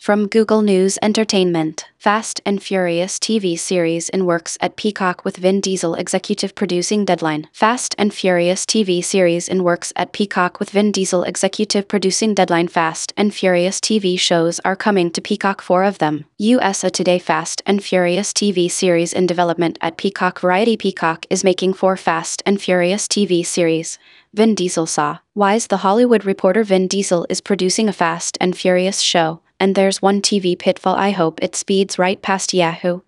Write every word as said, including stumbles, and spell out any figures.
From Google News Entertainment, Fast and Furious T V series in works at Peacock with Vin Diesel executive producing deadline. Fast and Furious T V series in works at Peacock with Vin Diesel executive producing deadline. Fast and Furious T V shows are coming to Peacock, four of them. U S A Today. Fast and Furious T V series in development at Peacock. Variety. Peacock is making four Fast and Furious T V series. Vin Diesel saw. Why's The Hollywood Reporter. Vin Diesel is producing a Fast and Furious show, and there's one T V pitfall. I hope it speeds right past Yahoo!